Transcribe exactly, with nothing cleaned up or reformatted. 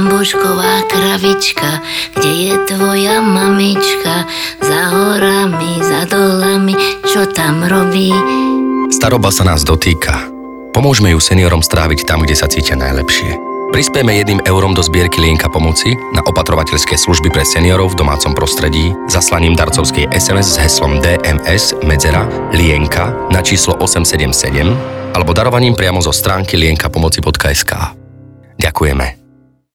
bambošková kravička, kde je tvoja mamička? Za horami, za dolami, čo tam robí? Staroba sa nás dotýka. Pomôžme ju seniorom stráviť tam, kde sa cítia najlepšie. Prispiejme jedným eurom do zbierky Lienka pomoci na opatrovateľské služby pre seniorov v domácom prostredí zaslaním darcovskej es em es s heslom dé em es medzera Lienka na číslo osem sedem sedem alebo darovaním priamo zo stránky lienkapomoci bodka es ká. Ďakujeme.